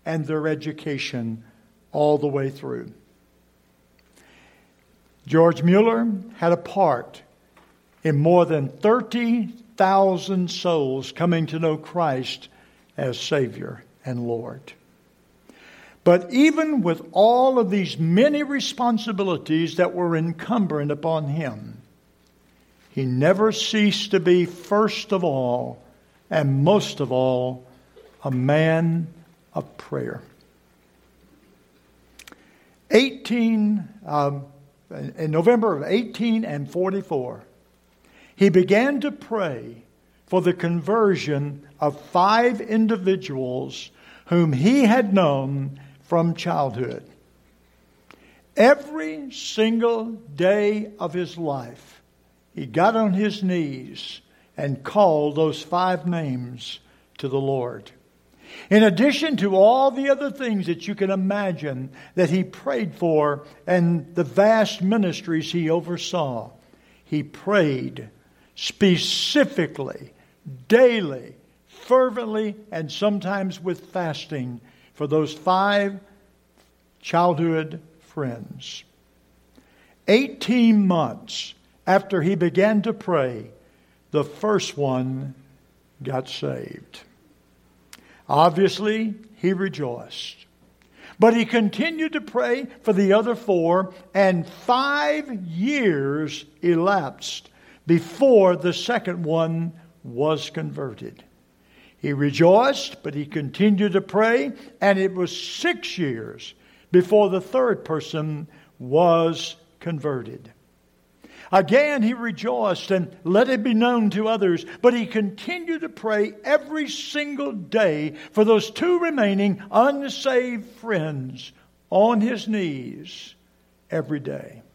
and their education all the way through. George Mueller had a part in more than 30,000 souls coming to know Christ as Savior and Lord. But even with all of these many responsibilities that were incumbent upon him, he never ceased to be first of all and most of all a man of prayer. In November of 1844, he began to pray for the conversion of 5 individuals whom he had known from childhood. Every single day of his life, he got on his knees and called those 5 names to the Lord. In addition to all the other things that you can imagine that he prayed for and the vast ministries he oversaw, he prayed specifically, daily, fervently, and sometimes with fasting for those 5 childhood friends. 18 months after he began to pray, the first one got saved. Obviously, he rejoiced. But he continued to pray for the other 4, and 5 years elapsed before the second one was converted. He rejoiced, but he continued to pray, and it was 6 years before the third person was converted. Again, he rejoiced and let it be known to others, but he continued to pray every single day for those 2 remaining unsaved friends on his knees every day.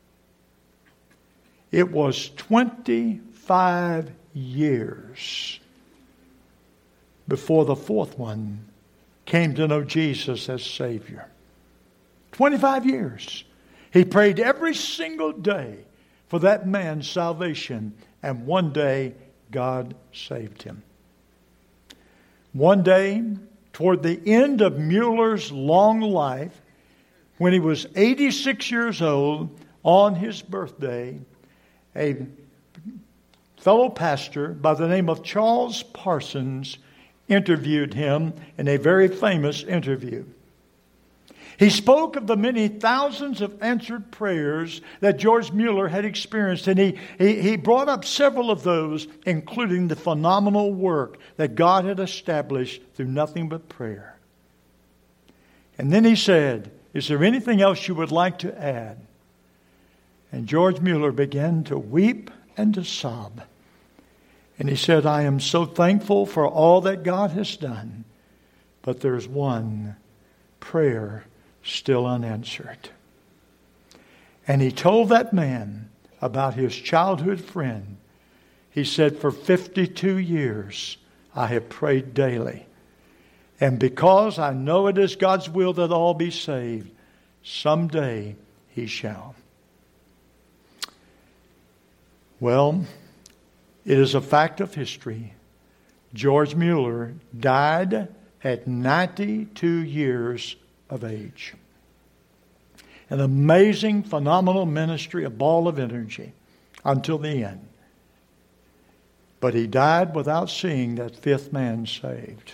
It was 25 years before the fourth one came to know Jesus as Savior. 25 years. He prayed every single day for that man's salvation, and one day God saved him. One day, toward the end of Mueller's long life, when he was 86 years old, on his birthday, a fellow pastor by the name of Charles Parsons interviewed him in a very famous interview. He spoke of the many thousands of answered prayers that George Mueller had experienced, and he brought up several of those, including the phenomenal work that God had established through nothing but prayer. And then he said, "Is there anything else you would like to add?" And George Mueller began to weep and to sob. And he said, "I am so thankful for all that God has done, but there's one prayer still unanswered." And he told that man about his childhood friend. He said, "For 52 years I have prayed daily. And because I know it is God's will that all be saved, someday he shall." Well, it is a fact of history. George Mueller died at 92 years of age. An amazing, phenomenal ministry, a ball of energy until the end. But he died without seeing that 5th man saved.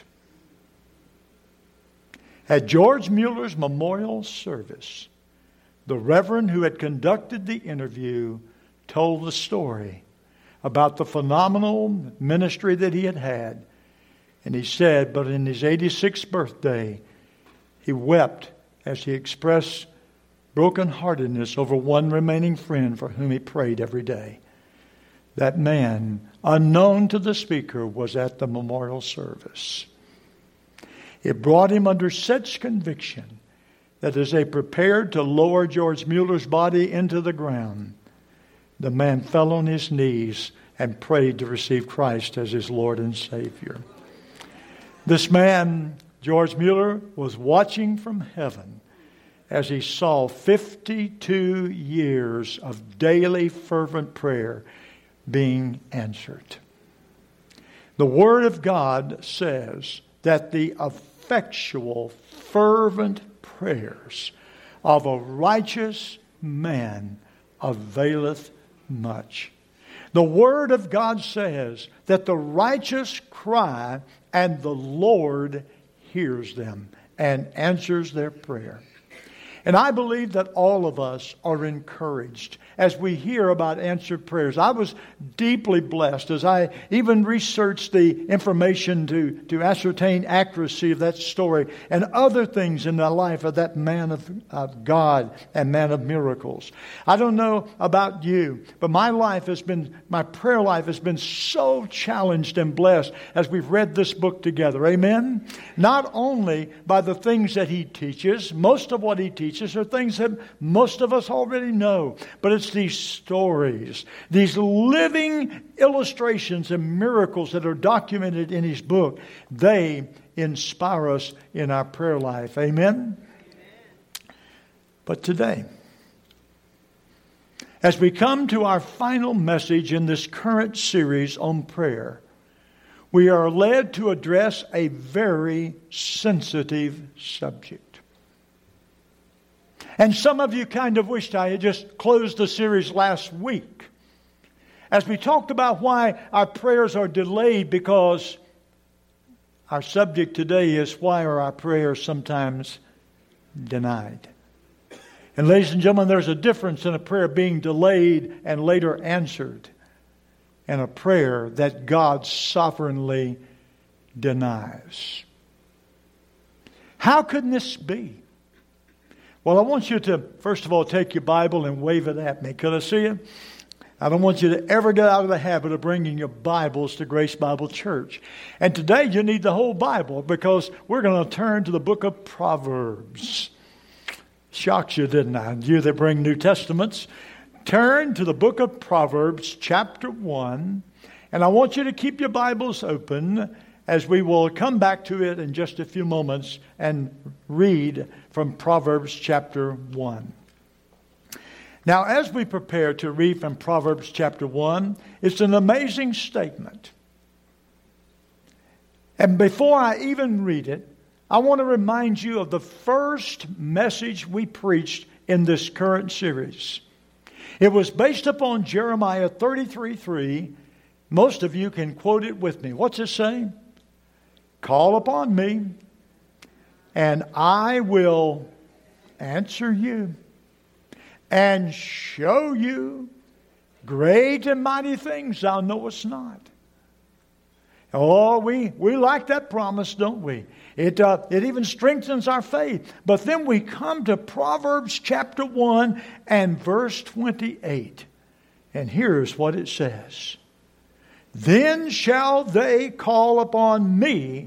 At George Mueller's memorial service, the reverend who had conducted the interview told the story about the phenomenal ministry that he had had. And he said, but in his 86th birthday, he wept as he expressed brokenheartedness over one remaining friend for whom he prayed every day. That man, unknown to the speaker, was at the memorial service. It brought him under such conviction that as they prepared to lower George Mueller's body into the ground, the man fell on his knees and prayed to receive Christ as his Lord and Savior. This man, George Mueller, was watching from heaven as he saw 52 years of daily fervent prayer being answered. The Word of God says that the effectual, fervent prayers of a righteous man availeth much. The Word of God says that the righteous cry and the Lord hears them and answers their prayer. And I believe that all of us are encouraged as we hear about answered prayers. I was deeply blessed as I even researched the information to ascertain accuracy of that story and other things in the life of that man of God and man of miracles. I don't know about you, but my prayer life has been so challenged and blessed as we've read this book together. Amen? Not only by the things that he teaches, most of what he teaches are things that most of us already know, but it's these stories, these living illustrations and miracles that are documented in his book. They inspire us in our prayer life. Amen? But today, as we come to our final message in this current series on prayer, we are led to address a very sensitive subject. And some of you kind of wished I had just closed the series last week, as we talked about why our prayers are delayed, because our subject today is why are our prayers sometimes denied. And ladies and gentlemen, there's a difference in a prayer being delayed and later answered and a prayer that God sovereignly denies. How could this be? Well, I want you to, first of all, take your Bible and wave it at me. Could I see you? I don't want you to ever get out of the habit of bringing your Bibles to Grace Bible Church. And today you need the whole Bible, because we're going to turn to the book of Proverbs. Shocks you, didn't I? You that bring New Testaments. Turn to the book of Proverbs, chapter 1. And I want you to keep your Bibles open, as we will come back to it in just a few moments and read from Proverbs chapter 1. Now, as we prepare to read from Proverbs chapter 1, it's an amazing statement. And before I even read it, I want to remind you of the first message we preached in this current series. It was based upon Jeremiah 33:3. Most of you can quote it with me. What's it say? Call upon me, and I will answer you and show you great and mighty things thou knowest not. Oh, we like that promise, don't we? It even strengthens our faith. But then we come to Proverbs chapter 1 and verse 28. And here's what it says. Then shall they call upon me,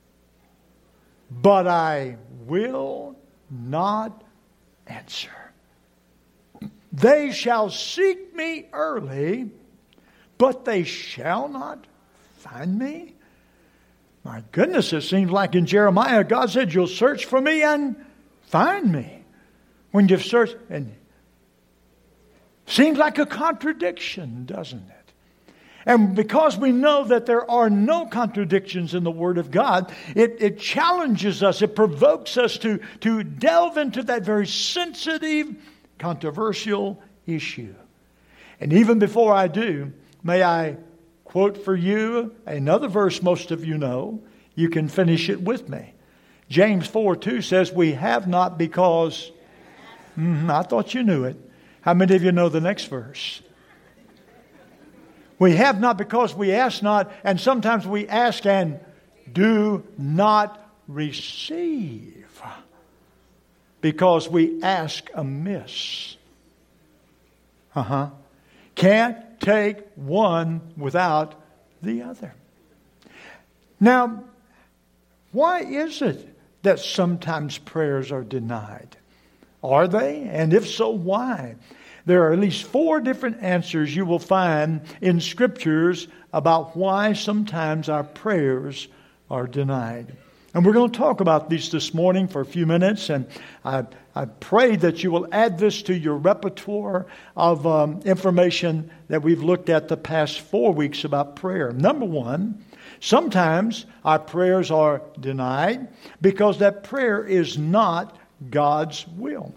but I will not answer. They shall seek me early, but they shall not find me. My goodness, it seems like in Jeremiah, God said, you'll search for me and find me. When you've searched, and seems like a contradiction, doesn't it? And because we know that there are no contradictions in the Word of God, it challenges us, it provokes us to delve into that very sensitive, controversial issue. And even before I do, may I quote for you another verse most of you know. You can finish it with me. James 4:2 says, we have not because... I thought you knew it. How many of you know the next verse? We have not because we ask not, and sometimes we ask and do not receive because we ask amiss. Can't take one without the other. Now, why is it that sometimes prayers are denied? Are they? And if so, why? There are at least 4 different answers you will find in Scriptures about why sometimes our prayers are denied. And we're going to talk about these this morning for a few minutes, and I pray that you will add this to your repertoire of information that we've looked at the past 4 weeks about prayer. Number 1, Sometimes our prayers are denied because that prayer is not God's will.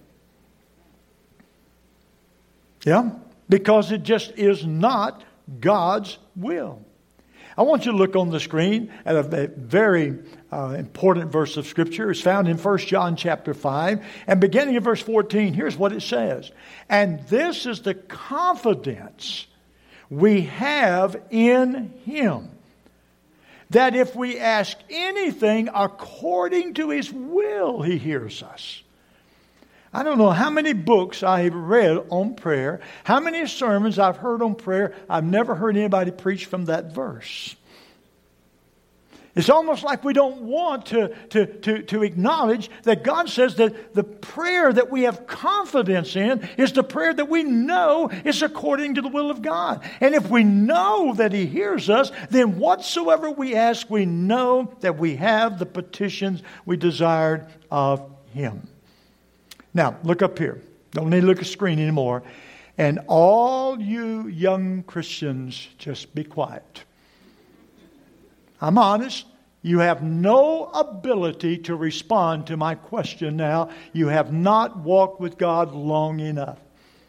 Yeah? Because it just is not God's will. I want you to look on the screen at a very important verse of Scripture. It's found in 1 John chapter 5. And beginning in verse 14, here's what it says. And this is the confidence we have in Him, that if we ask anything according to His will, He hears us. I don't know how many books I have read on prayer, how many sermons I've heard on prayer. I've never heard anybody preach from that verse. It's almost like we don't want to acknowledge that God says that the prayer that we have confidence in is the prayer that we know is according to the will of God. And if we know that He hears us, then whatsoever we ask, we know that we have the petitions we desired of Him. Now, look up here. Don't need to look at the screen anymore. And all you young Christians, just be quiet. I'm honest. You have no ability to respond to my question now. You have not walked with God long enough.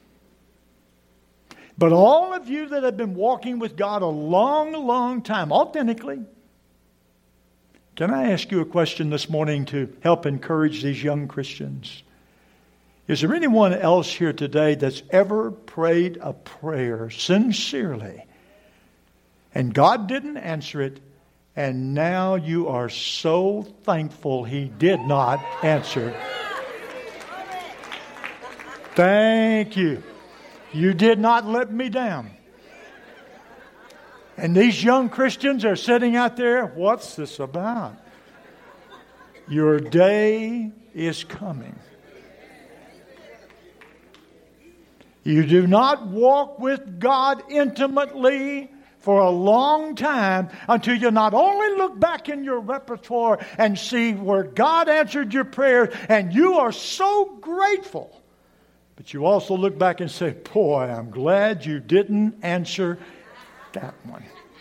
But all of you that have been walking with God a long, long time, authentically, can I ask you a question this morning to help encourage these young Christians? Is there anyone else here today that's ever prayed a prayer sincerely and God didn't answer it, and now you are so thankful He did not answer? Thank you. You did not let me down. And these young Christians are sitting out there, what's this about? Your day is coming. You do not walk with God intimately for a long time until you not only look back in your repertoire and see where God answered your prayer and you are so grateful, but you also look back and say, boy, I'm glad you didn't answer that one.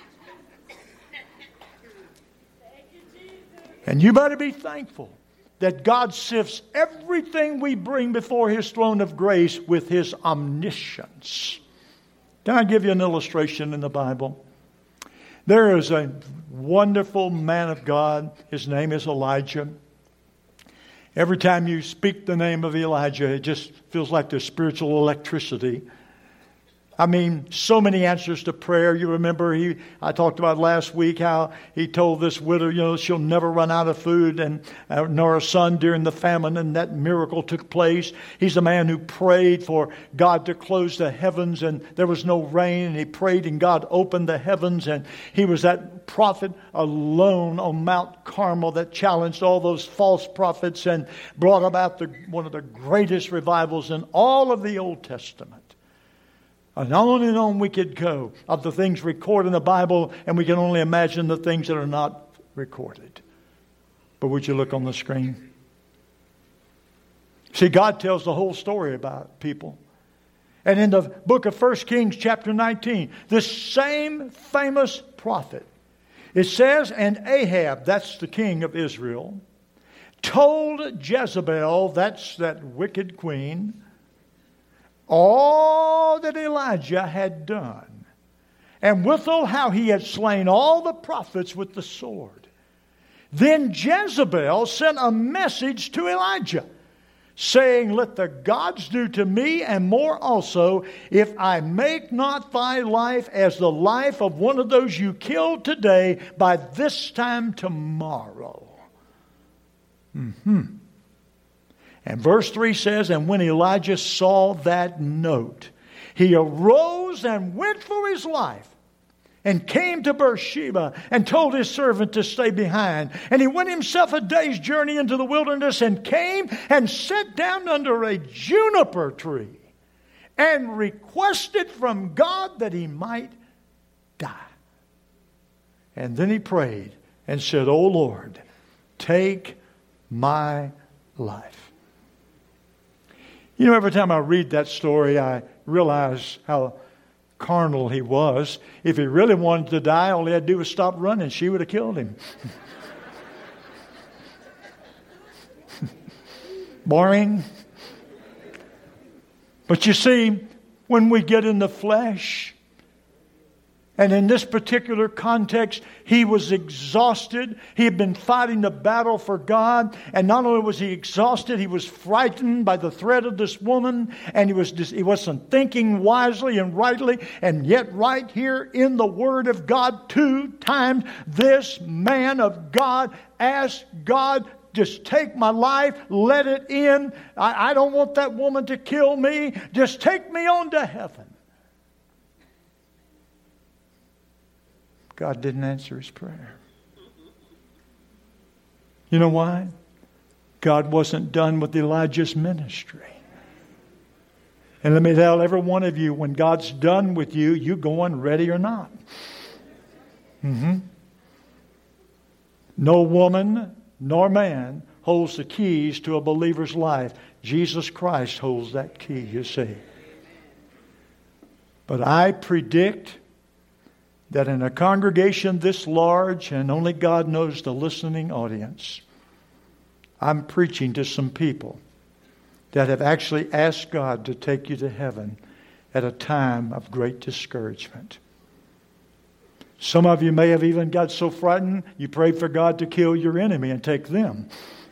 And you better be thankful that God sifts everything we bring before His throne of grace with His omniscience. Can I give you an illustration in the Bible? There is a wonderful man of God. His name is Elijah. Every time you speak the name of Elijah, it just feels like there's spiritual electricity. I mean, so many answers to prayer. You remember I talked about last week how he told this widow, she'll never run out of food, and nor a son during the famine, and that miracle took place. He's a man who prayed for God to close the heavens, and there was no rain, and he prayed, and God opened the heavens, and he was that prophet alone on Mount Carmel that challenged all those false prophets and brought about one of the greatest revivals in all of the Old Testament. And on we could go of the things recorded in the Bible, and we can only imagine the things that are not recorded. But would you look on the screen? See, God tells the whole story about people. And in the book of 1 Kings chapter 19, this same famous prophet, it says, and Ahab, that's the king of Israel, told Jezebel, that's that wicked queen, all that Elijah had done, and withal how he had slain all the prophets with the sword. Then Jezebel sent a message to Elijah, saying, let the gods do to me and more also, if I make not thy life as the life of one of those you killed today by this time tomorrow. And verse 3 says, and when Elijah saw that note, he arose and went for his life and came to Beersheba and told his servant to stay behind. And he went himself a day's journey into the wilderness and came and sat down under a juniper tree and requested from God that he might die. And then he prayed and said, O Lord, take my life. You know, every time I read that story, I realize how carnal he was. If he really wanted to die, all he had to do was stop running. She would have killed him. Boring. But you see, when we get in the flesh, and in this particular context, he was exhausted. He had been fighting the battle for God. And not only was he exhausted, he was frightened by the threat of this woman. And he wasn't thinking wisely and rightly. And yet right here in the Word of God, 2 times, this man of God asked God, just take my life, let it in. I don't want that woman to kill me. Just take me on to heaven. God didn't answer his prayer. You know why? God wasn't done with Elijah's ministry. And let me tell every one of you, when God's done with you, you going ready or not. No woman nor man holds the keys to a believer's life. Jesus Christ holds that key, you see. But I predict that in a congregation this large, and only God knows the listening audience, I'm preaching to some people that have actually asked God to take you to heaven at a time of great discouragement. Some of you may have even got so frightened you prayed for God to kill your enemy and take them.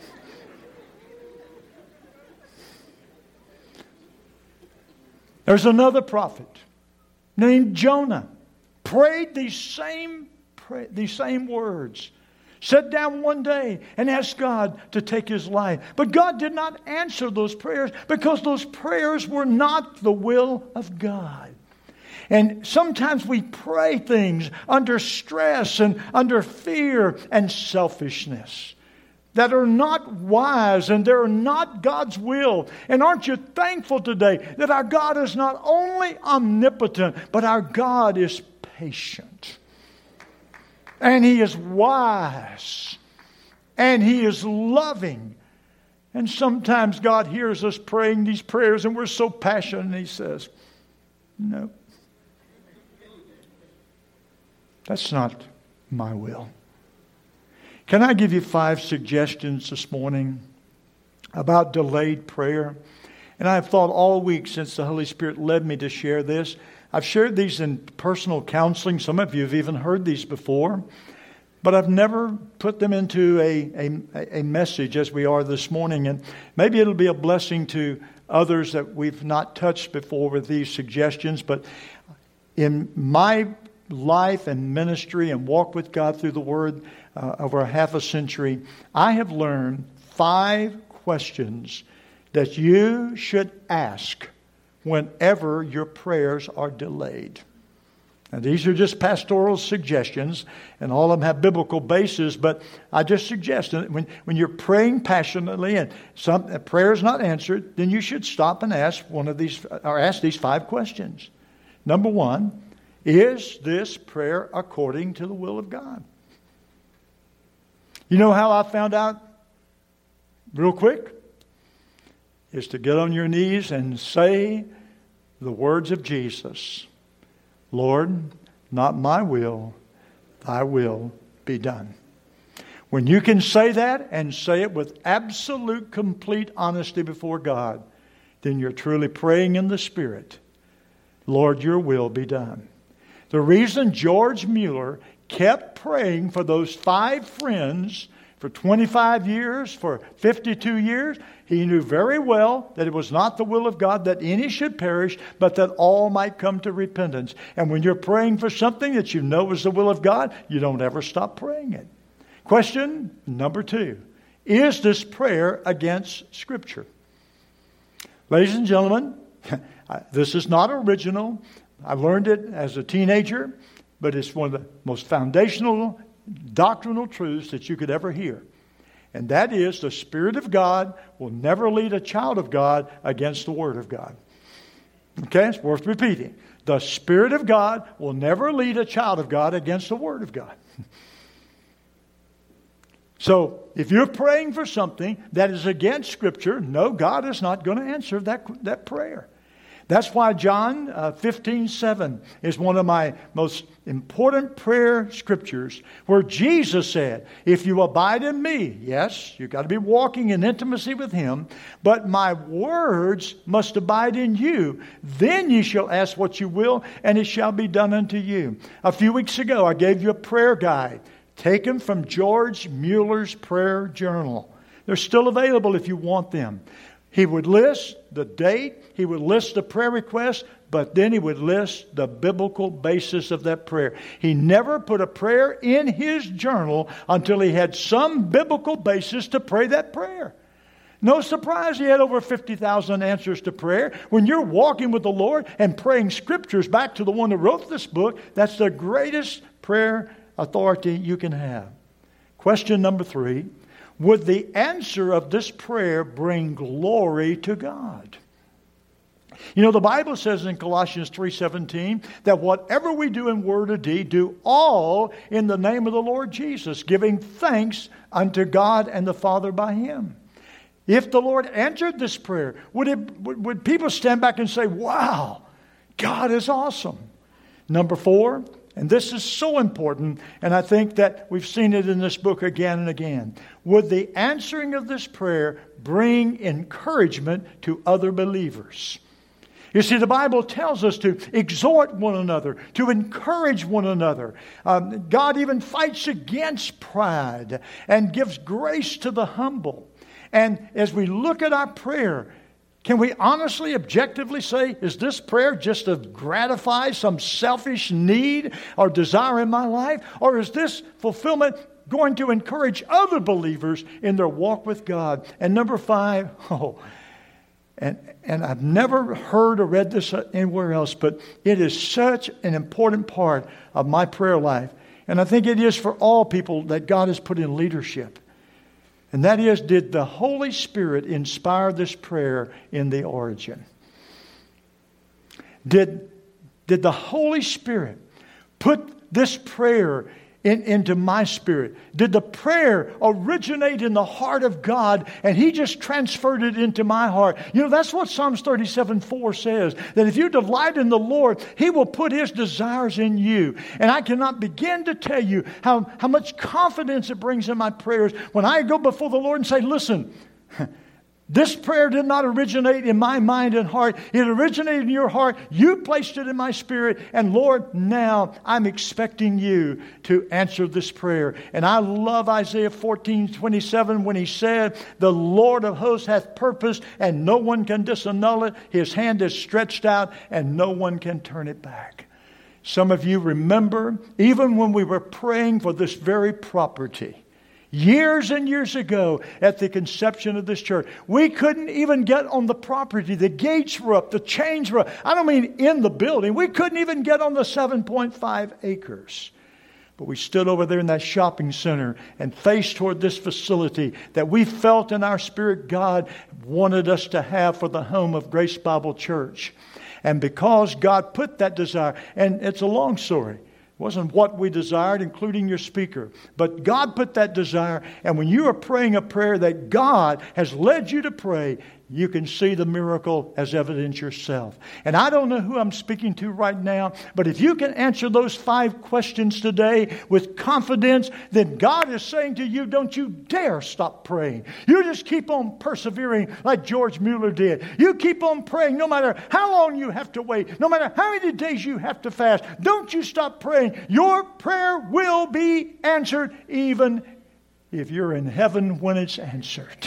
There's another prophet named Jonah. Prayed these same words. Sat down one day and asked God to take his life. But God did not answer those prayers because those prayers were not the will of God. And sometimes we pray things under stress and under fear and selfishness that are not wise and they're not God's will. And aren't you thankful today that our God is not only omnipotent, but our God is patient. And he is wise. And he is loving. And sometimes God hears us praying these prayers and we're so passionate and he says, no. That's not my will. Can I give you 5 suggestions this morning about delayed prayer? And I've thought all week since the Holy Spirit led me to share this. I've shared these in personal counseling. Some of you have even heard these before. But I've never put them into a message as we are this morning. And maybe it'll be a blessing to others that we've not touched before with these suggestions. But in my life and ministry and walk with God through the Word over a half a century, I have learned 5 questions that you should ask whenever your prayers are delayed. And these are just pastoral suggestions, and all of them have biblical basis, but I just suggest that when you're praying passionately and a prayer is not answered, then you should stop and ask ask these 5 questions. Number 1, is this prayer according to the will of God? You know how I found out real quick? Is to get on your knees and say the words of Jesus. Lord, not my will, thy will be done. When you can say that and say it with absolute, complete honesty before God, then you're truly praying in the Spirit. Lord, your will be done. The reason George Mueller kept praying for those 5 friends for 25 years, for 52 years, he knew very well that it was not the will of God that any should perish, but that all might come to repentance. And when you're praying for something that you know is the will of God, you don't ever stop praying it. Question number 2. Is this prayer against Scripture? Ladies and gentlemen, this is not original. I learned it as a teenager, but it's one of the most foundational doctrinal truths that you could ever hear. And that is, the Spirit of God will never lead a child of God against the Word of God. Okay, it's worth repeating. The Spirit of God will never lead a child of God against the Word of God. So, if you're praying for something that is against Scripture, no, God is not going to answer that prayer. That's why John 15:7 is one of my most important prayer scriptures, where Jesus said, if you abide in me, yes, you've got to be walking in intimacy with Him, but my words must abide in you. Then ye shall ask what you will, and it shall be done unto you. A few weeks ago, I gave you a prayer guide taken from George Mueller's prayer journal. They're still available if you want them. He would list the date, he would list the prayer request, but then he would list the biblical basis of that prayer. He never put a prayer in his journal until he had some biblical basis to pray that prayer. No surprise he had over 50,000 answers to prayer. When you're walking with the Lord and praying scriptures back to the one who wrote this book, that's the greatest prayer authority you can have. Question number 3. Would the answer of this prayer bring glory to God? You know, the Bible says in Colossians 3:17 that whatever we do in word or deed, do all in the name of the Lord Jesus, giving thanks unto God and the Father by Him. If the Lord answered this prayer, would people stand back and say, wow, God is awesome? Number 4, and this is so important, and I think that we've seen it in this book again and again. Would the answering of this prayer bring encouragement to other believers? You see, the Bible tells us to exhort one another, to encourage one another. God even fights against pride and gives grace to the humble. And as we look at our prayer, can we honestly, objectively say, is this prayer just to gratify some selfish need or desire in my life? Or is this fulfillment going to encourage other believers in their walk with God? And number 5, and I've never heard or read this anywhere else, but it is such an important part of my prayer life. And I think it is for all people that God has put in leadership. And that is, did the Holy Spirit inspire this prayer in the origin? Did the Holy Spirit put this prayer into my spirit? Did the prayer originate in the heart of God and He just transferred it into my heart? You know, that's what Psalms 37:4 says, that if you delight in the Lord, He will put His desires in you. And I cannot begin to tell you how much confidence it brings in my prayers when I go before the Lord and say, listen, this prayer did not originate in my mind and heart. It originated in your heart. You placed it in my spirit. And Lord, now I'm expecting you to answer this prayer. And I love Isaiah 14:27 when he said, the Lord of hosts hath purposed and no one can disannul it. His hand is stretched out and no one can turn it back. Some of you remember, even when we were praying for this very property, years and years ago at the conception of this church, we couldn't even get on the property. The gates were up, the chains were up. I don't mean in the building. We couldn't even get on the 7.5 acres. But we stood over there in that shopping center and faced toward this facility that we felt in our spirit God wanted us to have for the home of Grace Bible Church. And because God put that desire, and it's a long story, it wasn't what we desired, including your speaker. But God put that desire. And when you are praying a prayer that God has led you to pray, you can see the miracle as evidence yourself. And I don't know who I'm speaking to right now, but if you can answer those 5 questions today with confidence, then God is saying to you, don't you dare stop praying. You just keep on persevering like George Mueller did. You keep on praying no matter how long you have to wait, no matter how many days you have to fast. Don't you stop praying. Your prayer will be answered even if you're in heaven when it's answered.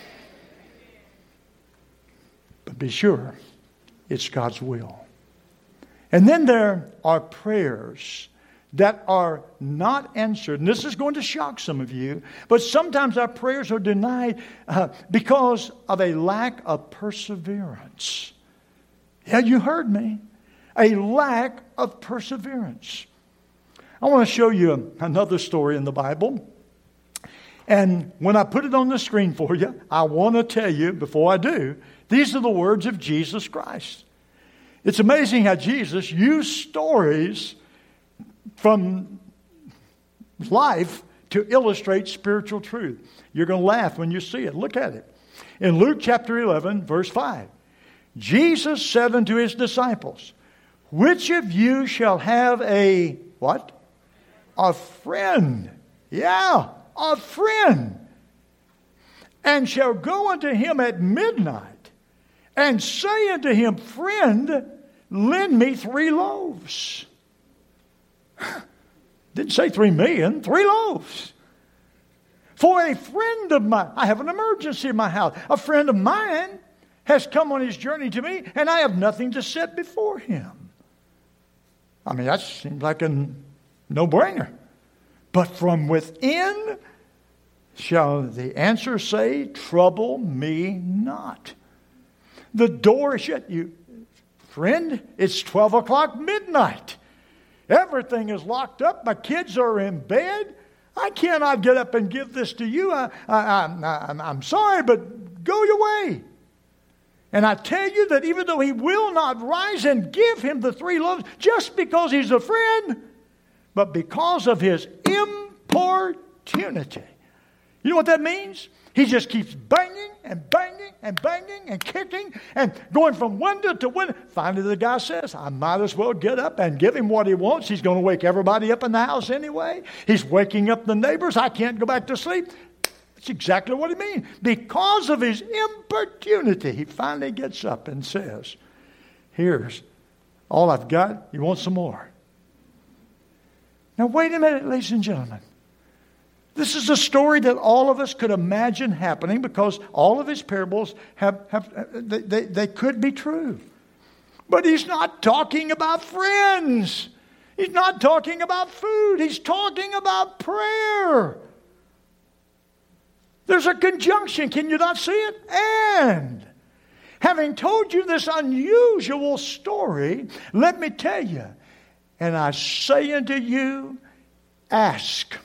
But be sure it's God's will. And then there are prayers that are not answered. And this is going to shock some of you. But sometimes our prayers are denied because of a lack of perseverance. Yeah, you heard me. A lack of perseverance. I want to show you another story in the Bible. And when I put it on the screen for you, I want to tell you, before I do, these are the words of Jesus Christ. It's amazing how Jesus used stories from life to illustrate spiritual truth. You're going to laugh when you see it. Look at it. In Luke chapter 11, verse 5. Jesus said unto his disciples, which of you shall have a, what? A friend. Yeah, a friend. And shall go unto him at midnight, and say unto him, friend, lend me 3 loaves. Didn't say 3 million, 3 loaves. For a friend of mine, I have an emergency in my house. A friend of mine has come on his journey to me, and I have nothing to set before him. I mean, that seems like a no-brainer. But from within shall the answer say, trouble me not. The door is shut. Friend, it's 12 o'clock midnight. Everything is locked up. My kids are in bed. I cannot get up and give this to you. I'm sorry, but go your way. And I tell you that even though he will not rise and give him the 3 loaves just because he's a friend, but because of his importunity. You know what that means? He just keeps banging and banging and banging and kicking and going from window to window. Finally, the guy says, I might as well get up and give him what he wants. He's going to wake everybody up in the house anyway. He's waking up the neighbors. I can't go back to sleep. That's exactly what he means. Because of his importunity, he finally gets up and says, here's all I've got. You want some more? Now, wait a minute, ladies and gentlemen. This is a story that all of us could imagine happening because all of his parables they could be true. But he's not talking about friends. He's not talking about food. He's talking about prayer. There's a conjunction. Can you not see it? And having told you this unusual story, let me tell you, and I say unto you, ask.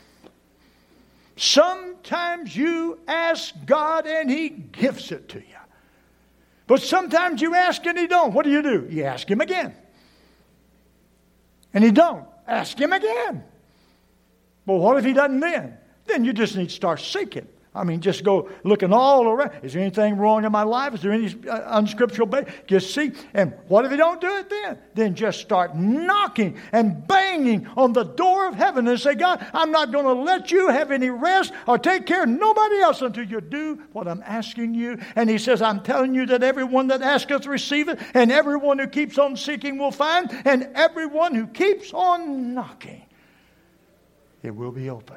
Sometimes you ask God and He gives it to you. But sometimes you ask and He don't. What do? You ask Him again. And He don't. Ask Him again. Well, what if He doesn't then? Then you just need to start seeking. I mean, just go looking all around. Is there anything wrong in my life? Is there any unscriptural basis? Just see. And what if you don't do it then? Then just start knocking and banging on the door of heaven and say, God, I'm not going to let you have any rest or take care of nobody else until you do what I'm asking you. And He says, I'm telling you that everyone that asketh receiveth, and everyone who keeps on seeking will find, and everyone who keeps on knocking, it will be opened.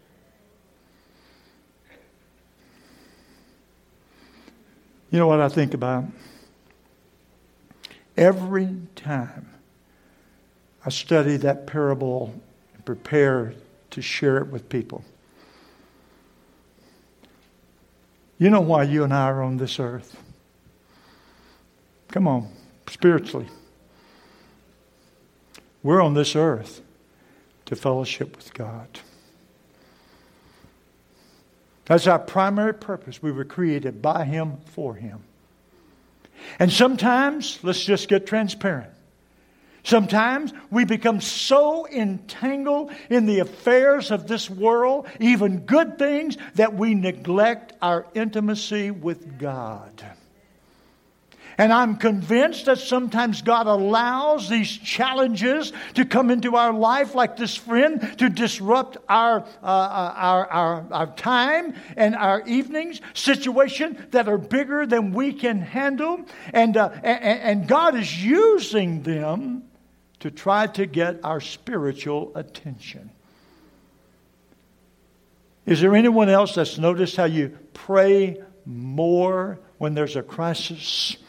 You know what I think about? Every time I study that parable and prepare to share it with people, you know why you and I are on this earth? Come on, spiritually. We're on this earth to fellowship with God. That's our primary purpose. We were created by Him, for Him. And sometimes, let's just get transparent. Sometimes we become so entangled in the affairs of this world, even good things, that we neglect our intimacy with God. And I'm convinced that sometimes God allows these challenges to come into our life, like this friend, to disrupt our time and our evenings, situations that are bigger than we can handle. And God is using them to try to get our spiritual attention. Is there anyone else that's noticed how you pray more when there's a crisis?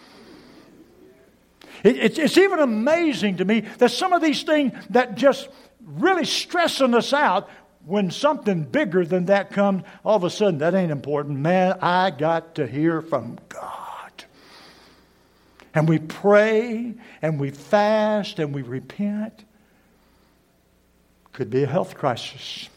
It's even amazing to me that some of these things that just really stressing us out, when something bigger than that comes, all of a sudden, that ain't important. Man, I got to hear from God. And we pray, and we fast, and we repent. Could be a health crisis.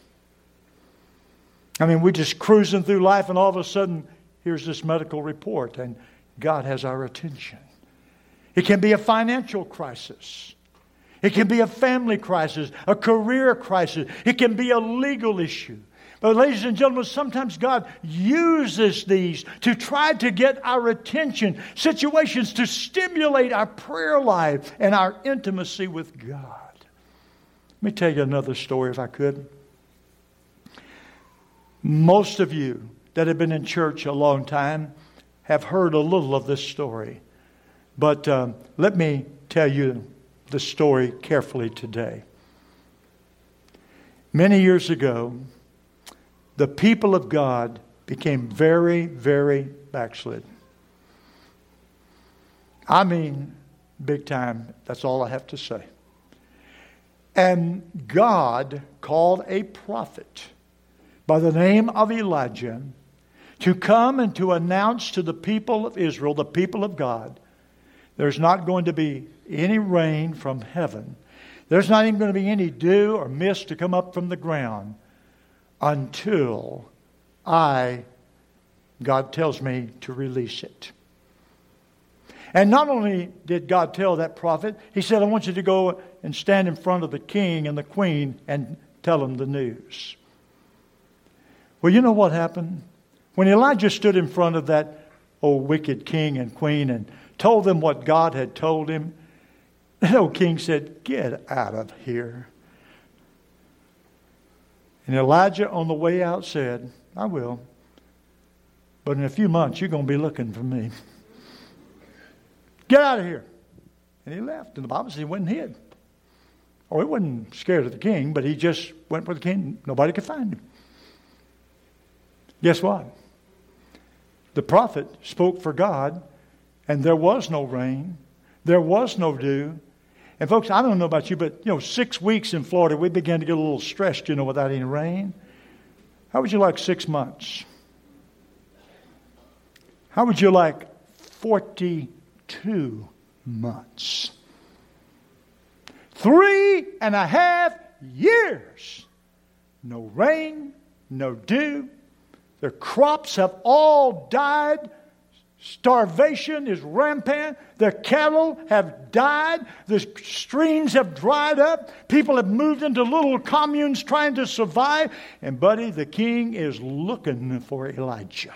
I mean, we're just cruising through life, and all of a sudden, here's this medical report, and God has our attention. It can be a financial crisis. It can be a family crisis, a career crisis. It can be a legal issue. But ladies and gentlemen, sometimes God uses these to try to get our attention, situations to stimulate our prayer life and our intimacy with God. Let me tell you another story if I could. Most of you that have been in church a long time have heard a little of this story. But let me tell you the story carefully today. Many years ago, the people of God became very, very backslid. I mean, big time. That's all I have to say. And God called a prophet by the name of Elijah to come and to announce to the people of Israel, the people of God, there's not going to be any rain from heaven. There's not even going to be any dew or mist to come up from the ground until God tells me to release it. And not only did God tell that prophet, he said, I want you to go and stand in front of the king and the queen and tell them the news. Well, you know what happened? When Elijah stood in front of that old wicked king and queen and told them what God had told him, the old king said, get out of here. And Elijah on the way out said, I will. But in a few months, you're going to be looking for me. Get out of here. And he left. And the Bible says he went and hid. Or he wasn't scared of the king, but he just went for the king. Nobody could find him. Guess what? The prophet spoke for God, and there was no rain. There was no dew. And folks, I don't know about you, but 6 weeks in Florida, we began to get a little stressed, without any rain. How would you like 6 months? How would you like 42 months? 3.5 years. No rain, no dew. Their crops have all died. Starvation is rampant. Their cattle have died. The streams have dried up. People have moved into little communes trying to survive. And buddy, the king is looking for Elijah.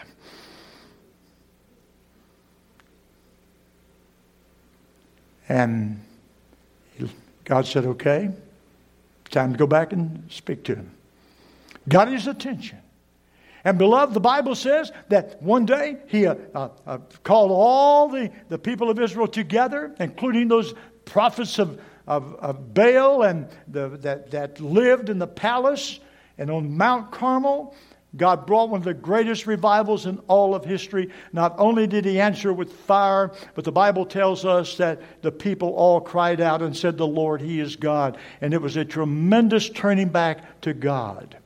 And God said, okay, time to go back and speak to him. Got his attention. And beloved, the Bible says that one day he called all the people of Israel together, including those prophets of Baal and that lived in the palace. And on Mount Carmel, God brought one of the greatest revivals in all of history. Not only did he answer with fire, but the Bible tells us that the people all cried out and said, the Lord, He is God. And it was a tremendous turning back to God.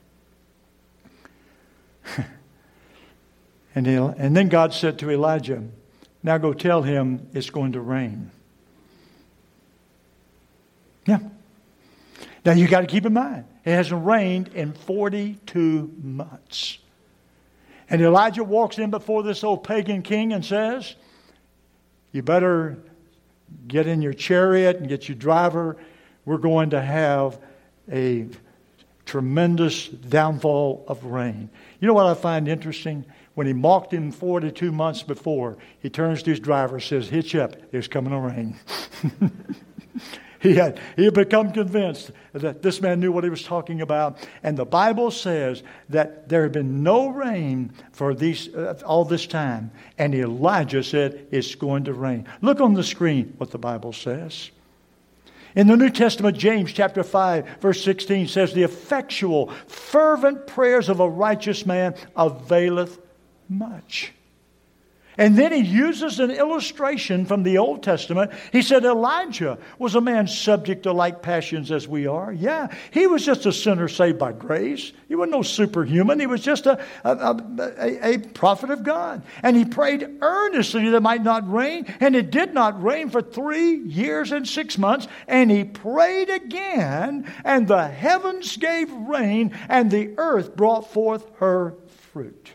And then God said to Elijah, now go tell him it's going to rain. Yeah. Now you got to keep in mind, it hasn't rained in 42 months. And Elijah walks in before this old pagan king and says, you better get in your chariot and get your driver. We're going to have a tremendous downfall of rain. You know what I find interesting? When he mocked him 42 months before, he turns to his driver and says, hitch up, there's coming a rain. He had become convinced that this man knew what he was talking about. And the Bible says that there had been no rain for all this time. And Elijah said, it's going to rain. Look on the screen what the Bible says. In the New Testament, James chapter 5, verse 16 says, the effectual, fervent prayers of a righteous man availeth much. And then he uses an illustration from the Old Testament. He said Elijah was a man subject to like passions as we are. Yeah, he was just a sinner saved by grace. He wasn't no superhuman. He was just a prophet of God. And he prayed earnestly that it might not rain. And it did not rain for 3 years and 6 months. And he prayed again. And the heavens gave rain. And the earth brought forth her fruit.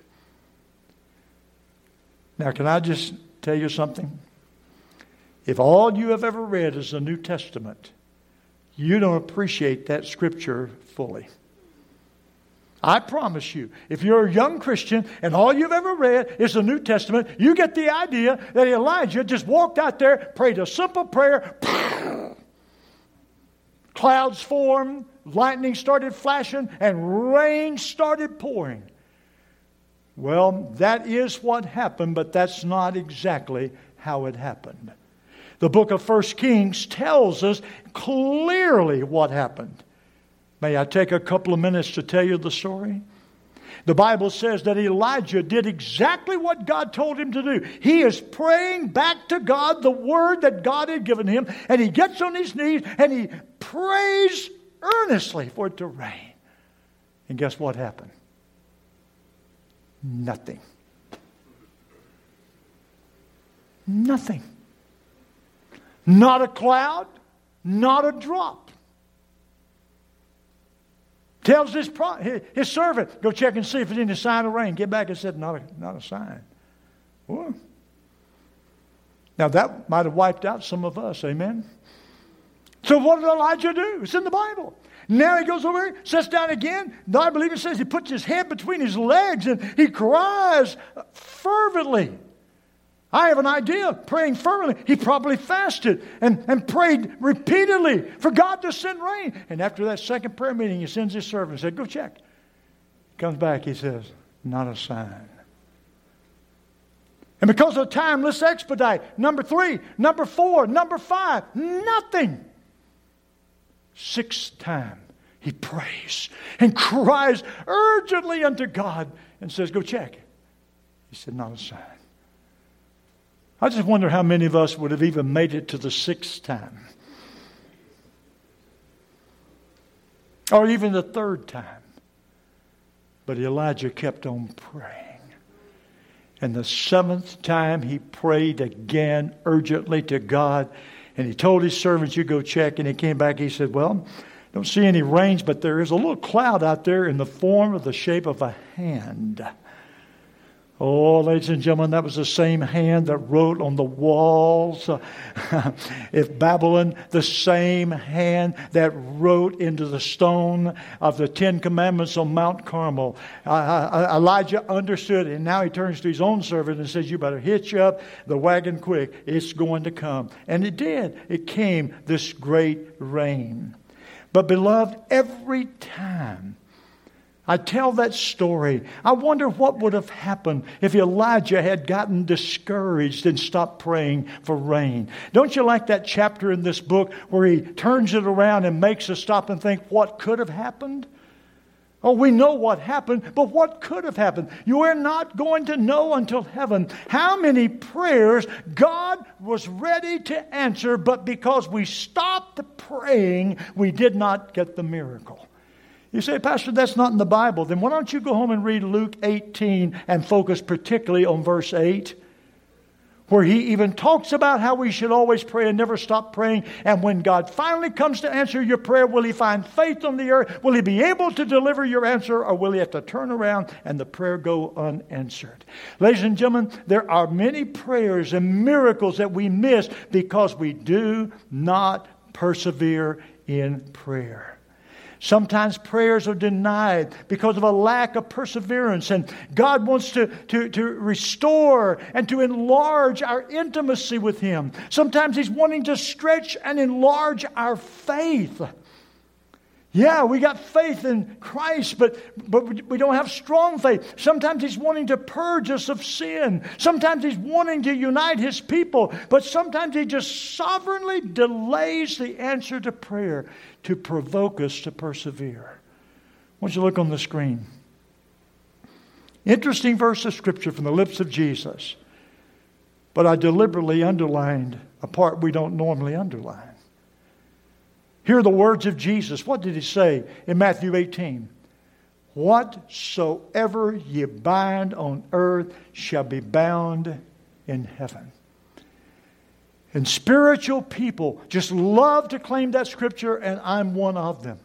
Now, can I just tell you something? If all you have ever read is the New Testament, you don't appreciate that scripture fully. I promise you, if you're a young Christian and all you've ever read is the New Testament, you get the idea that Elijah just walked out there, prayed a simple prayer, clouds formed, lightning started flashing, and rain started pouring. Well, that is what happened, but that's not exactly how it happened. The book of 1 Kings tells us clearly what happened. May I take a couple of minutes to tell you the story? The Bible says that Elijah did exactly what God told him to do. He is praying back to God the word that God had given him, and he gets on his knees and he prays earnestly for it to rain. And guess what happened? Nothing. Nothing. Not a cloud, not a drop. Tells his servant, go check and see if there's any sign of rain. Get back and said, not a sign. Well, now that might have wiped out some of us, amen? So what did Elijah do? It's in the Bible. Now he goes over, sits down again. I believe it says he puts his head between his legs and he cries fervently. I have an idea of praying fervently. He probably fasted and prayed repeatedly for God to send rain. And after that second prayer meeting, he sends his servant and said, go check. Comes back, he says, not a sign. And because of time, let's expedite. Number 3, number 4, number 5, nothing. 6th time, he prays and cries urgently unto God and says, go check. He said, not a sign. I just wonder how many of us would have even made it to the 6th time. Or even the 3rd time. But Elijah kept on praying. And the 7th time he prayed again urgently to God. And he told his servants, you go check. And he came back, he said, well, don't see any rains, but there is a little cloud out there in the form of the shape of a hand. Oh, ladies and gentlemen, that was the same hand that wrote on the walls. If Babylon, the same hand that wrote into the stone of the 10 Commandments on Mount Carmel. Elijah understood it, and now he turns to his own servant and says, you better hitch up the wagon quick. It's going to come. And it did. It came, this great rain. But beloved, every time I tell that story, I wonder what would have happened if Elijah had gotten discouraged and stopped praying for rain. Don't you like that chapter in this book where he turns it around and makes us stop and think what could have happened? Oh, we know what happened, but what could have happened? You are not going to know until heaven how many prayers God was ready to answer, but because we stopped praying, we did not get the miracle. You say, Pastor, that's not in the Bible. Then why don't you go home and read Luke 18 and focus particularly on verse 8, where he even talks about how we should always pray and never stop praying. And when God finally comes to answer your prayer, will he find faith on the earth? Will he be able to deliver your answer, or will he have to turn around and the prayer go unanswered? Ladies and gentlemen, there are many prayers and miracles that we miss because we do not persevere in prayer. Sometimes prayers are denied because of a lack of perseverance. And God wants to restore and to enlarge our intimacy with Him. Sometimes He's wanting to stretch and enlarge our faith. Yeah, we got faith in Christ, but we don't have strong faith. Sometimes He's wanting to purge us of sin. Sometimes He's wanting to unite His people. But sometimes He just sovereignly delays the answer to prayer to provoke us to persevere. I want you to look on the screen. Interesting verse of Scripture from the lips of Jesus. But I deliberately underlined a part we don't normally underline. Hear the words of Jesus. What did He say in Matthew 18? Whatsoever ye bind on earth shall be bound in heaven. And spiritual people just love to claim that Scripture, and I'm one of them.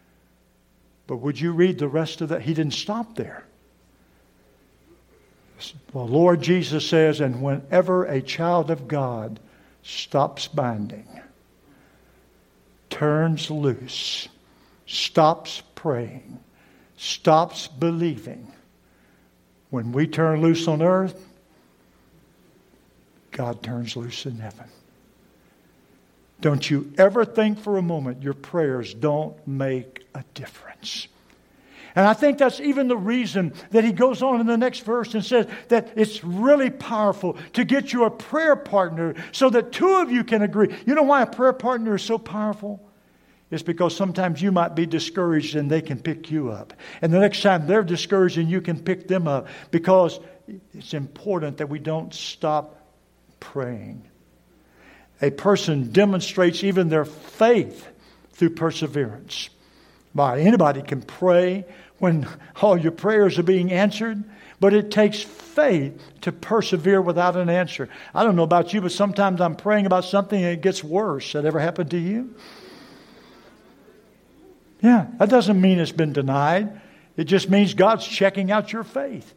But would you read the rest of that? He didn't stop there. Well, Lord Jesus says, and whenever a child of God stops binding, turns loose, stops praying, stops believing. When we turn loose on earth, God turns loose in heaven. Don't you ever think for a moment your prayers don't make a difference. And I think that's even the reason that he goes on in the next verse and says that it's really powerful to get you a prayer partner so that two of you can agree. You know why a prayer partner is so powerful? It's because sometimes you might be discouraged and they can pick you up. And the next time they're discouraged and you can pick them up, because it's important that we don't stop praying. A person demonstrates even their faith through perseverance. Why? Anybody can pray when all your prayers are being answered, but it takes faith to persevere without an answer. I don't know about you, but sometimes I'm praying about something and it gets worse. That ever happened to you? Yeah, that doesn't mean it's been denied. It just means God's checking out your faith.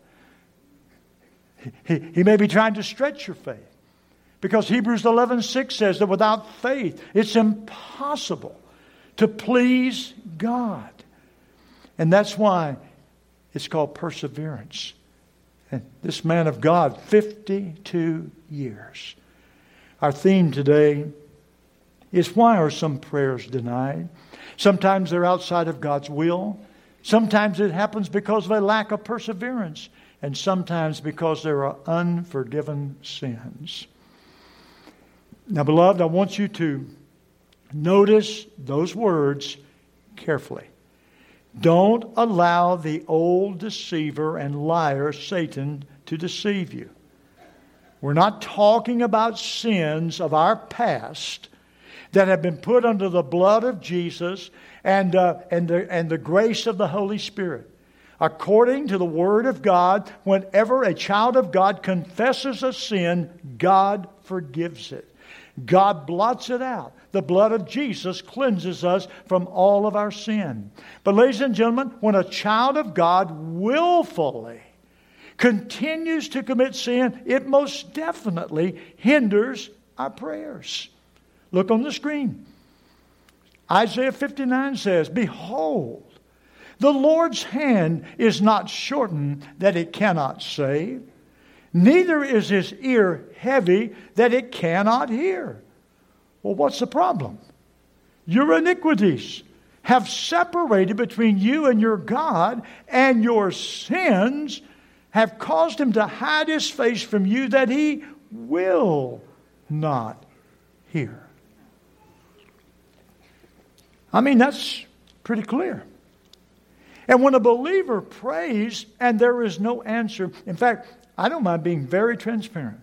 He may be trying to stretch your faith. Because Hebrews 11:6 says that without faith, it's impossible to please God. And that's why it's called perseverance. And this man of God, 52 years. Our theme today is, why are some prayers denied? Sometimes they're outside of God's will. Sometimes it happens because of a lack of perseverance. And sometimes because there are unforgiven sins. Now, beloved, I want you to notice those words carefully. Don't allow the old deceiver and liar, Satan, to deceive you. We're not talking about sins of our past that have been put under the blood of Jesus and the grace of the Holy Spirit. According to the Word of God, whenever a child of God confesses a sin, God forgives it. God blots it out. The blood of Jesus cleanses us from all of our sin. But ladies and gentlemen, when a child of God willfully continues to commit sin, it most definitely hinders our prayers. Look on the screen. Isaiah 59 says, "Behold, the Lord's hand is not shortened that it cannot save, neither is His ear heavy that it cannot hear." Well, what's the problem? Your iniquities have separated between you and your God, and your sins have caused Him to hide His face from you that He will not hear. I mean, that's pretty clear. And when a believer prays and there is no answer, in fact, I don't mind being very transparent.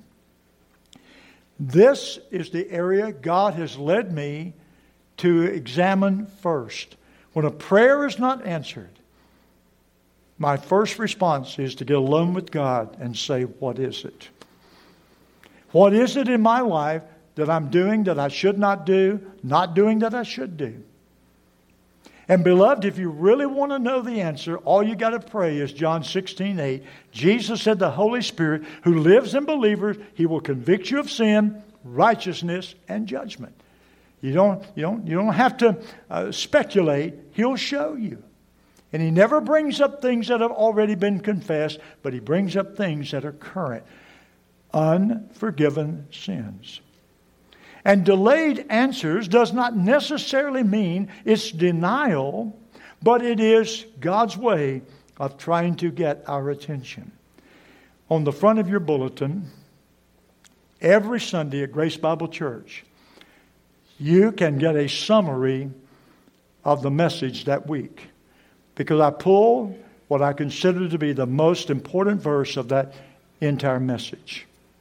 This is the area God has led me to examine first. When a prayer is not answered, my first response is to get alone with God and say, what is it? What is it in my life that I'm doing that I should not do, not doing that I should do? And beloved, if you really want to know the answer, all you got to pray is John 16:8. Jesus said the Holy Spirit who lives in believers, He will convict you of sin, righteousness, and judgment. You don't have to speculate. He'll show you. And He never brings up things that have already been confessed, but He brings up things that are current. Unforgiven sins. And delayed answers does not necessarily mean it's denial, but it is God's way of trying to get our attention. On the front of your bulletin, every Sunday at Grace Bible Church, you can get a summary of the message that week. Because I pull what I consider to be the most important verse of that entire message.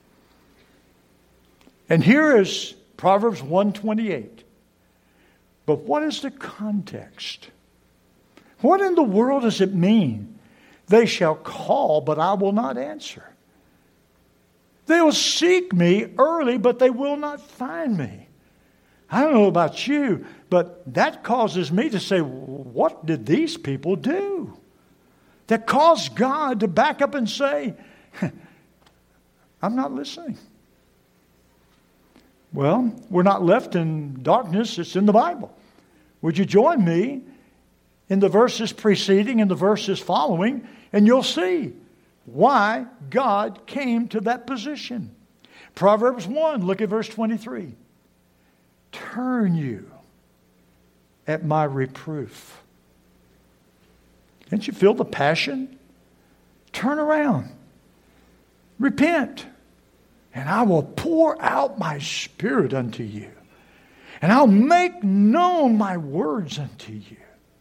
And here is Proverbs 1:28. But what is the context? What in the world does it mean? They shall call, but I will not answer. They will seek me early, but they will not find me. I don't know about you, but that causes me to say, what did these people do? That caused God to back up and say, I'm not listening. Well, we're not left in darkness. It's in the Bible. Would you join me in the verses preceding and the verses following, and you'll see why God came to that position. Proverbs 1, look at verse 23. Turn you at my reproof. Can't you feel the passion? Turn around. Repent. And I will pour out my Spirit unto you. And I'll make known my words unto you.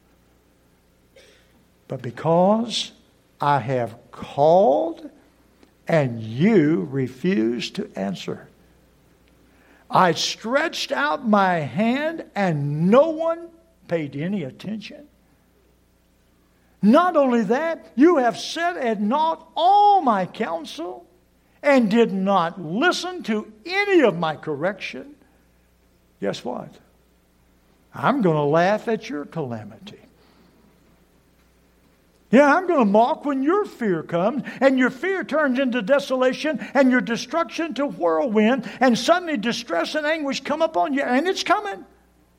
But because I have called and you refuse to answer, I stretched out my hand and no one paid any attention. Not only that, you have set at naught all my counsel and did not listen to any of my correction. Guess what? I'm going to laugh at your calamity. Yeah, I'm going to mock when your fear comes, and your fear turns into desolation, and your destruction to whirlwind, and suddenly distress and anguish come upon you, and it's coming.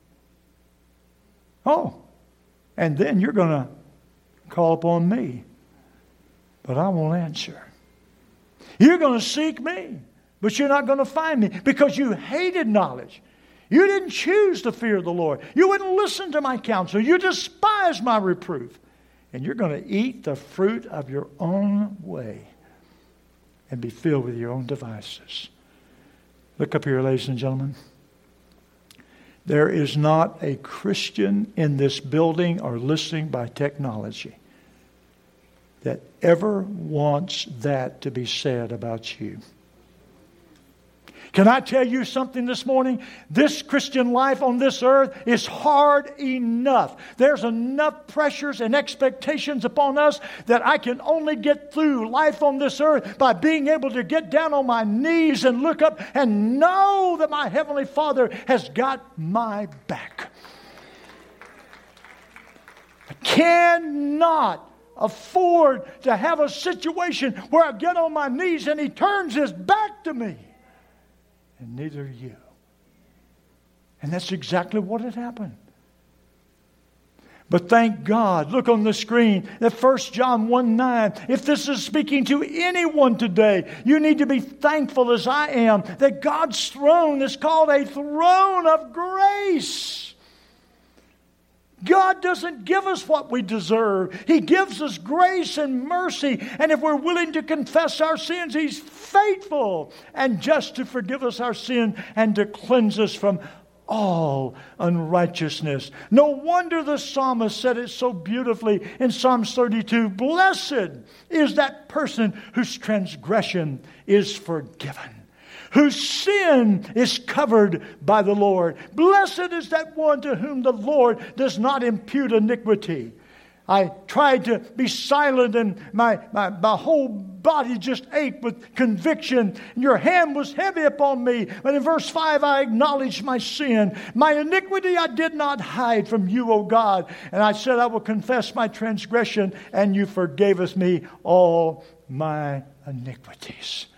Oh, and then you're going to call upon me, but I won't answer. You're going to seek me, but you're not going to find me because you hated knowledge. You didn't choose to fear the Lord. You wouldn't listen to my counsel. You despised my reproof. And you're going to eat the fruit of your own way and be filled with your own devices. Look up here, ladies and gentlemen. There is not a Christian in this building or listening by technology that ever wants that to be said about you. Can I tell you something this morning? This Christian life on this earth is hard enough. There's enough pressures and expectations upon us that I can only get through life on this earth by being able to get down on my knees and look up and know that my Heavenly Father has got my back. I cannot afford to have a situation where I get on my knees and He turns His back to me. And neither you. And that's exactly what had happened. But thank God, look on the screen, that 1 John 1:9. If this is speaking to anyone today, you need to be thankful as I am that God's throne is called a throne of grace. God doesn't give us what we deserve. He gives us grace and mercy. And if we're willing to confess our sins, He's faithful and just to forgive us our sin and to cleanse us from all unrighteousness. No wonder the psalmist said it so beautifully in Psalms 32. Blessed is that person whose transgression is forgiven, whose sin is covered by the Lord. Blessed is that one to whom the Lord does not impute iniquity. I tried to be silent and my whole body just ached with conviction. Your hand was heavy upon me. But in verse 5, I acknowledged my sin. My iniquity I did not hide from you, O God. And I said, I will confess my transgression, and you forgavest me all my iniquities.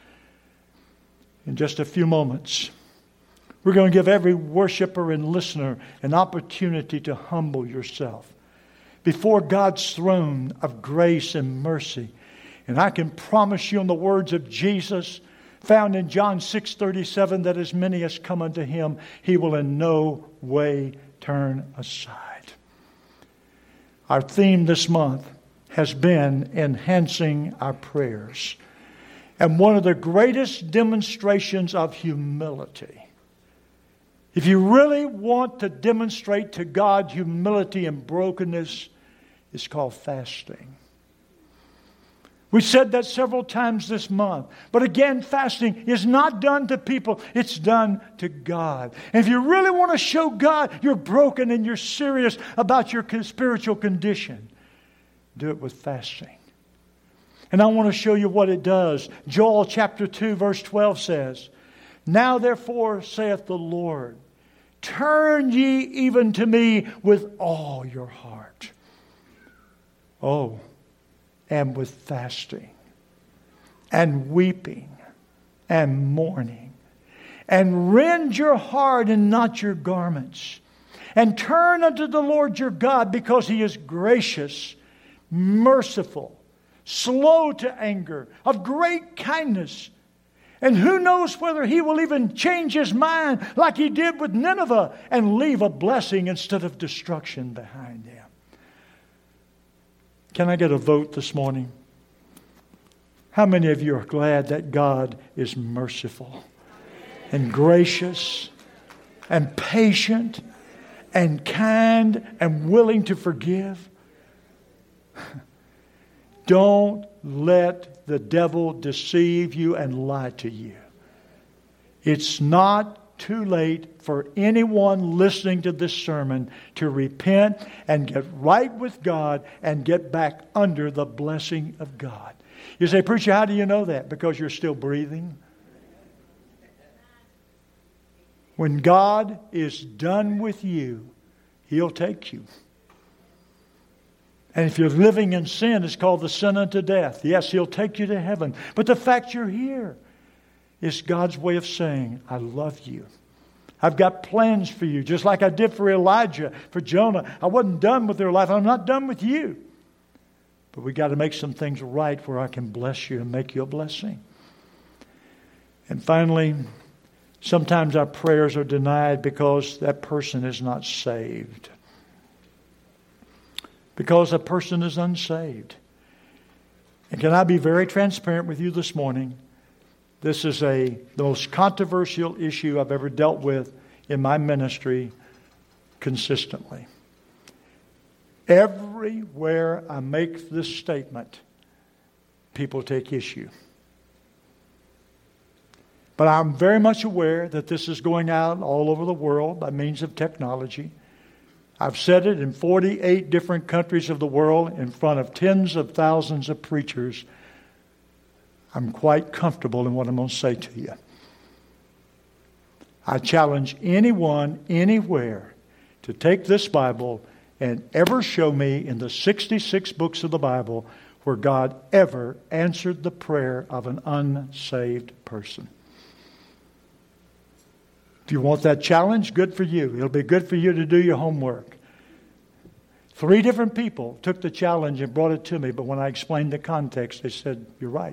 In just a few moments, we're going to give every worshiper and listener an opportunity to humble yourself before God's throne of grace and mercy. And I can promise you in the words of Jesus found in John 6:37 that as many as come unto Him, He will in no way turn aside. Our theme this month has been enhancing our prayers. And one of the greatest demonstrations of humility, if you really want to demonstrate to God humility and brokenness, it's called fasting. We said that several times this month. But again, fasting is not done to people. It's done to God. And if you really want to show God you're broken and you're serious about your spiritual condition, do it with fasting. And I want to show you what it does. Joel chapter 2 verse 12 says, Now therefore saith the Lord, turn ye even to me with all your heart. Oh, and with fasting and weeping and mourning. And rend your heart and not your garments. And turn unto the Lord your God, because He is gracious, merciful, slow to anger, of great kindness. And who knows whether He will even change His mind like He did with Nineveh and leave a blessing instead of destruction behind Him. Can I get a vote this morning? How many of you are glad that God is merciful and gracious and patient and kind and willing to forgive? Don't let the devil deceive you and lie to you. It's not too late for anyone listening to this sermon to repent and get right with God and get back under the blessing of God. You say, preacher, how do you know that? Because you're still breathing. When God is done with you, He'll take you. And if you're living in sin, it's called the sin unto death. Yes, He'll take you to heaven. But the fact you're here is God's way of saying, I love you. I've got plans for you, just like I did for Elijah, for Jonah. I wasn't done with their life. I'm not done with you. But we got to make some things right where I can bless you and make you a blessing. And finally, sometimes our prayers are denied because that person is not saved. Because a person is unsaved. And can I be very transparent with you this morning? This is the most controversial issue I've ever dealt with in my ministry consistently. Everywhere I make this statement, people take issue. But I'm very much aware that this is going out all over the world by means of technology. I've said it in 48 different countries of the world in front of tens of thousands of preachers. I'm quite comfortable in what I'm going to say to you. I challenge anyone, anywhere, to take this Bible and ever show me in the 66 books of the Bible where God ever answered the prayer of an unsaved person. If you want that challenge, good for you. It'll be good for you to do your homework. 3 different people took the challenge and brought it to me, but when I explained the context, they said, you're right.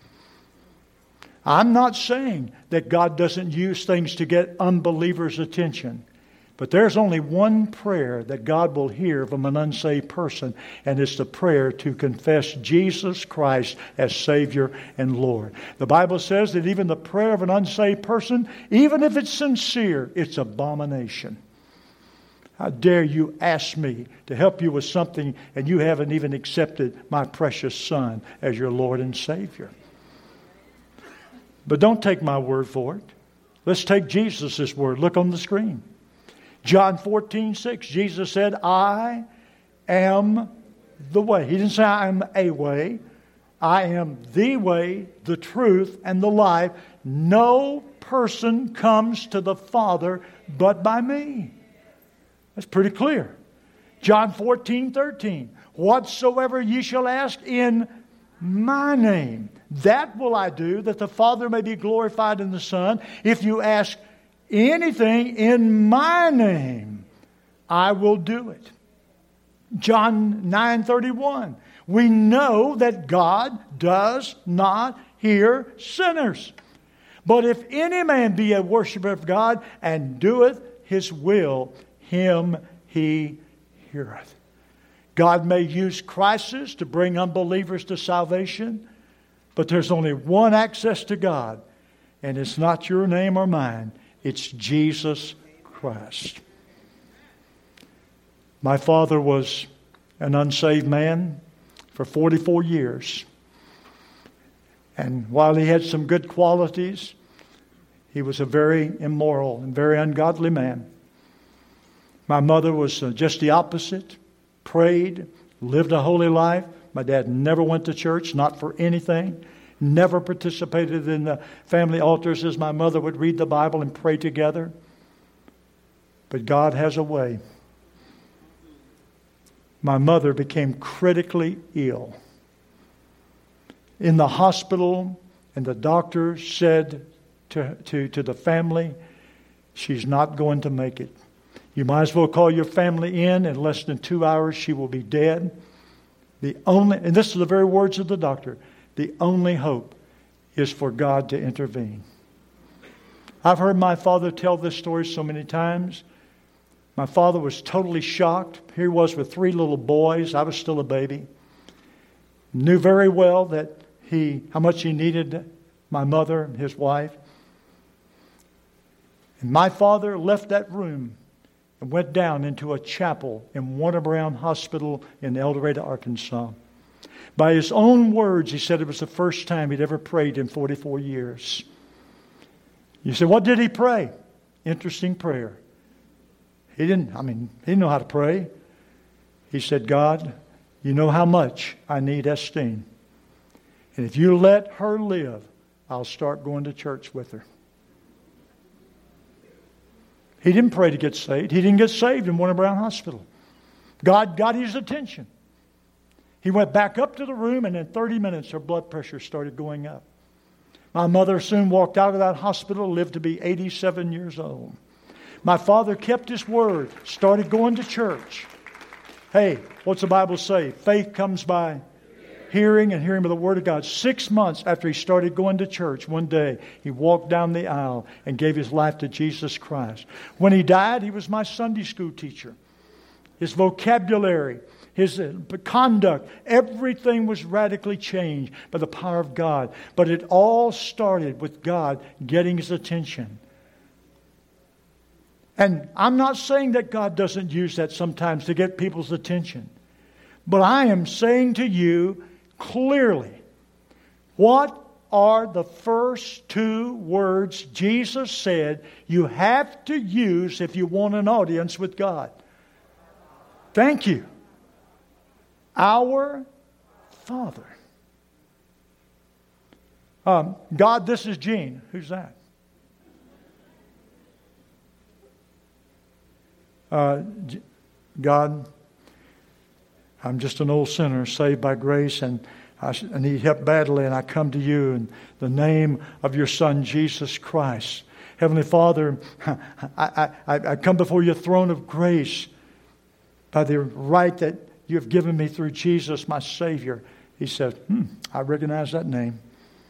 I'm not saying that God doesn't use things to get unbelievers' attention. But there's only one prayer that God will hear from an unsaved person, and it's the prayer to confess Jesus Christ as Savior and Lord. The Bible says that even the prayer of an unsaved person, even if it's sincere, it's abomination. How dare you ask me to help you with something and you haven't even accepted my precious Son as your Lord and Savior? But don't take my word for it. Let's take Jesus' word. Look on the screen. John 14:6, Jesus said, I am the way. He didn't say I am a way. I am the way, the truth, and the life. No person comes to the Father but by me. That's pretty clear. John 14:13, whatsoever ye shall ask in my name, that will I do, that the Father may be glorified in the Son. If you ask anything in my name, I will do it. John 9:31. We know that God does not hear sinners. But if any man be a worshiper of God and doeth his will, him he heareth. God may use crisis to bring unbelievers to salvation, but there's only one access to God, and it's not your name or mine. It's Jesus Christ. My father was an unsaved man for 44 years. And while he had some good qualities, he was a very immoral and very ungodly man. My mother was just the opposite. Prayed, lived a holy life. My dad never went to church, not for anything. Never participated in the family altars as my mother would read the Bible and pray together. But God has a way. My mother became critically ill. In the hospital, and the doctor said to the family, she's not going to make it. You might as well call your family in less than 2 hours, she will be dead. And this is the very words of the doctor, the only hope is for God to intervene. I've heard my father tell this story so many times. My father was totally shocked. Here he was with 3 little boys. I was still a baby. Knew very well that how much he needed my mother, his wife. And my father left that room and went down into a chapel in Warner Brown Hospital in El Dorado, Arkansas. By his own words, he said it was the first time he'd ever prayed in 44 years. You say, what did he pray? Interesting prayer. He didn't know how to pray. He said, God, you know how much I need Estine. And if you let her live, I'll start going to church with her. He didn't pray to get saved. He didn't get saved in Warner Brown Hospital. God got his attention. He went back up to the room, and in 30 minutes, her blood pressure started going up. My mother soon walked out of that hospital, lived to be 87 years old. My father kept his word, started going to church. Hey, what's the Bible say? Faith comes by hearing, and hearing by the Word of God. 6 months after he started going to church, one day he walked down the aisle and gave his life to Jesus Christ. When he died, he was my Sunday school teacher. His vocabulary, his conduct, everything was radically changed by the power of God. But it all started with God getting his attention. And I'm not saying that God doesn't use that sometimes to get people's attention. But I am saying to you clearly, what are the first 2 words Jesus said you have to use if you want an audience with God? Thank you. Our Father. God, this is Gene. Who's that? God, I'm just an old sinner saved by grace, and I need help badly, and I come to you in the name of your Son, Jesus Christ. Heavenly Father, I come before your throne of grace by the right that you have given me through Jesus, my Savior. He said, I recognize that name.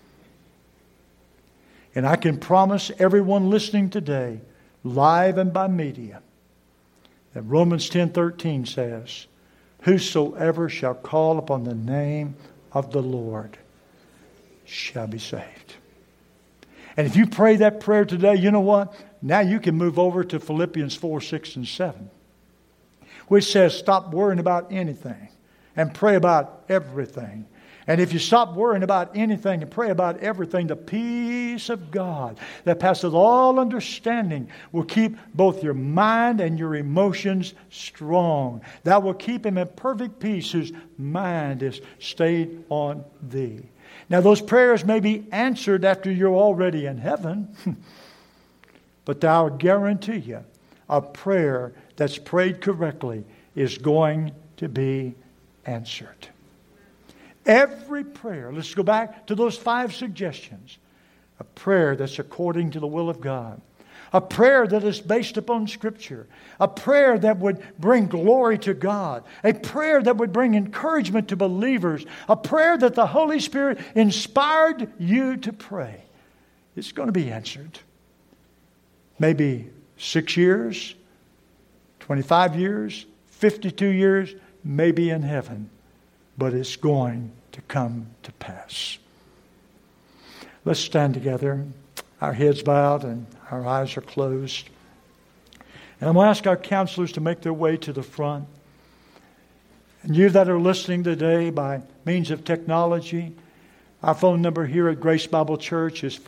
And I can promise everyone listening today, live and by media, that Romans 10:13 says, whosoever shall call upon the name of the Lord shall be saved. And if you pray that prayer today, you know what? Now you can move over to Philippians 4, 6, and 7, which says stop worrying about anything and pray about everything. And if you stop worrying about anything and pray about everything, the peace of God that passeth all understanding will keep both your mind and your emotions strong. That will keep him in perfect peace whose mind is stayed on thee. Now those prayers may be answered after you're already in heaven. But I'll guarantee you, a prayer that's prayed correctly is going to be answered. Every prayer, let's go back to those 5 suggestions. A prayer that's according to the will of God. A prayer that is based upon Scripture. A prayer that would bring glory to God. A prayer that would bring encouragement to believers. A prayer that the Holy Spirit inspired you to pray. It's going to be answered. Maybe 6 years, 25 years, 52 years, maybe in heaven. But it's going to come to pass. Let's stand together. Our heads bowed and our eyes are closed. And I'm going to ask our counselors to make their way to the front. And you that are listening today by means of technology, our phone number here at Grace Bible Church is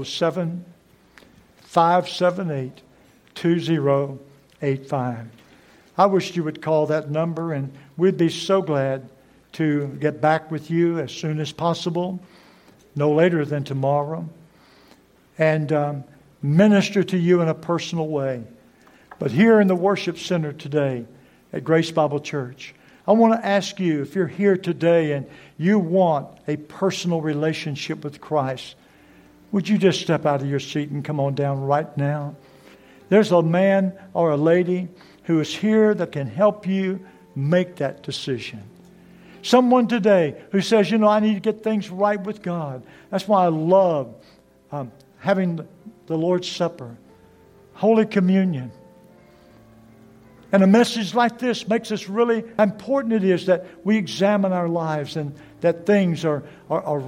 407-578-2085. I wish you would call that number, and we'd be so glad to get back with you as soon as possible, no later than tomorrow, and minister to you in a personal way. But here in the worship center today at Grace Bible Church, I want to ask you, if you're here today and you want a personal relationship with Christ, would you just step out of your seat and come on down right now? There's a man or a lady who is here that can help you make that decision. Someone today who says, I need to get things right with God. That's why I love having the Lord's Supper, Holy Communion. And a message like this makes us really important. It is that we examine our lives and that things are